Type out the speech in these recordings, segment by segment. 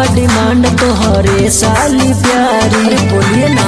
काबा डिमांड तोहरे साली प्यारी, बोलिए ना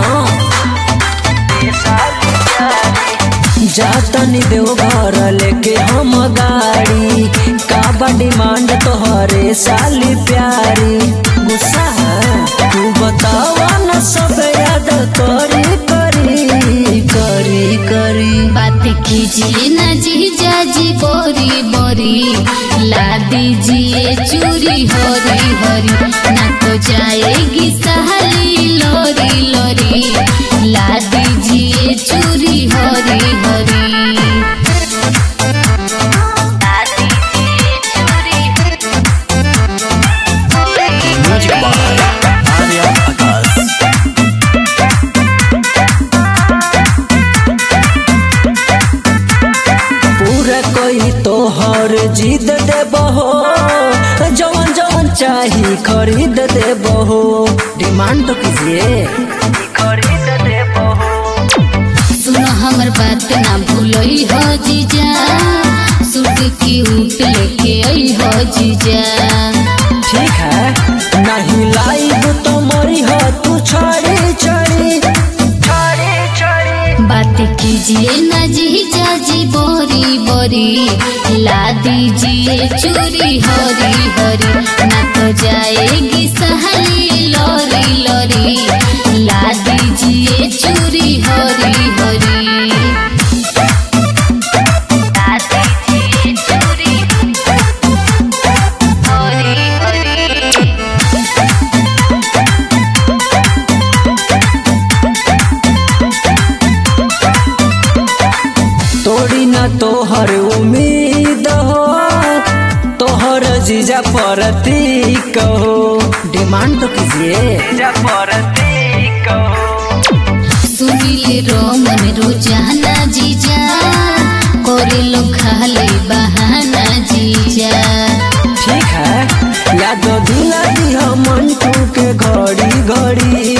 जातनी देव घर लेके हम गाड़ी, काबा डिमांड तोहरे साली प्यारी। गुस्सा है तू बतावा न सब याद करी करी करी करी। बात कीजिए ना जीजा जी बोरी बोरी, ला दीजिए चूरी हरी हरी, ना तो जाएगी सहली लोरी लोरी, ला दीजिए चूरी हरी हरी। पूरा कोई तोहर जीत दे बहो, जवन जवन चाही खरीद दे बहो। डिमांड तो कीजिए खरीद दे बहो। सुनो हमर बात ना भूलई हो जीजा, सूट की ऊट लेके आई हो जीजा। ठीक है नहीं लाइब तो मरी हो तू छड़ी छड़ी छड़ी छड़ी। बात कीजिए ना जीजा जी बोरी बोरी, ला दीजिए चूरी हरी हरी, ना तो जाएगी सहली लोरी लोरी, ला दीजिए चूरी हरी हरी। ला दीजिए चूरी हरी हरी। तोड़ी ना तोहर उम्मीद हो, तोहर जीजा परती कहो। डिमांड तो कीजिए जीजा परती कहो। सुनीले रोमन रोजाना जीजा, कोरे लो खाली बहाना जीजा। ठीक है याद दिला दिया मंटू के घड़ी घड़ी।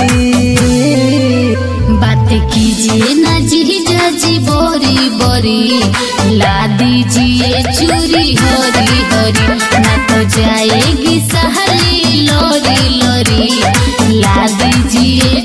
बात कीजिए ना जीजा जी बोरी बोरी, ला दीजिए चूरी हरी हरी, ना तो जाएगी सहली लोरी लोरी, ला दीजिए